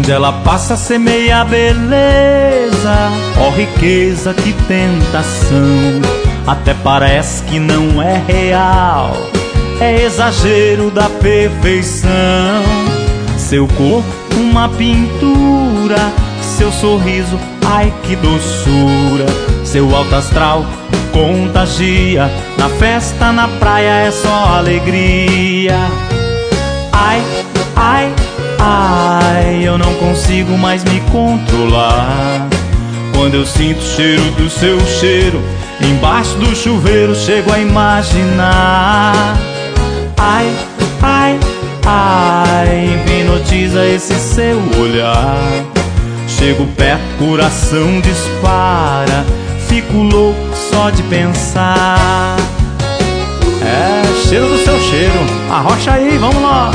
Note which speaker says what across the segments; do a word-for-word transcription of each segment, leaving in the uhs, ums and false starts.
Speaker 1: Onde ela passa semeia beleza, ó riqueza, que tentação. Até parece que não é real, é exagero da perfeição. Seu corpo uma pintura, seu sorriso, ai que doçura. Seu alto astral contagia, na festa, na praia é só alegria. Ai, ai, ai, eu não consigo mais me controlar. Quando eu sinto o cheiro do seu cheiro, embaixo do chuveiro chego a imaginar. Ai, ai, ai, hipnotiza esse seu olhar. Chego perto, coração dispara, fico louco só de pensar. É, cheiro do seu cheiro, arrocha aí, vamos lá.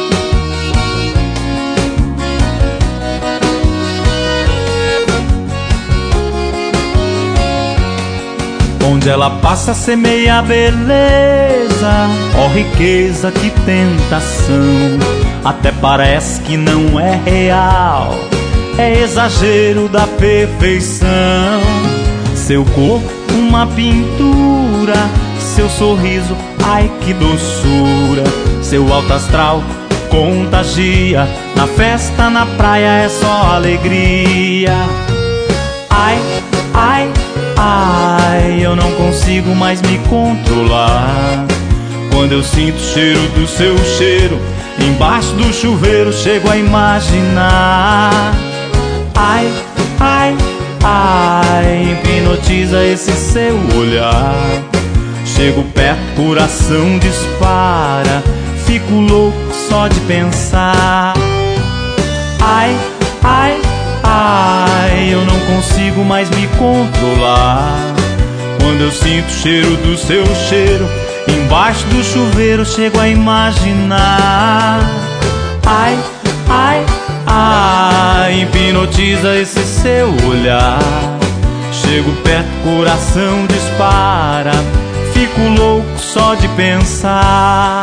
Speaker 1: Onde ela passa semeia beleza, ó riqueza, que tentação. Até parece que não é real, é exagero da perfeição. Seu corpo uma pintura, seu sorriso, ai que doçura. Seu alto astral contagia, na festa, na praia é só alegria. Ai, ai, ai, eu não consigo mais me controlar. Quando eu sinto o cheiro do seu cheiro, embaixo do chuveiro chego a imaginar. Ai, ai, ai, hipnotiza esse seu olhar. Chego perto, coração dispara, fico louco só de pensar. Ai, ai, ai, eu não consigo mais me controlar. Quando eu sinto o cheiro do seu cheiro, embaixo do chuveiro chego a imaginar. Ai, ai, ai, hipnotiza esse seu olhar. Chego perto, coração dispara, fico louco só de pensar.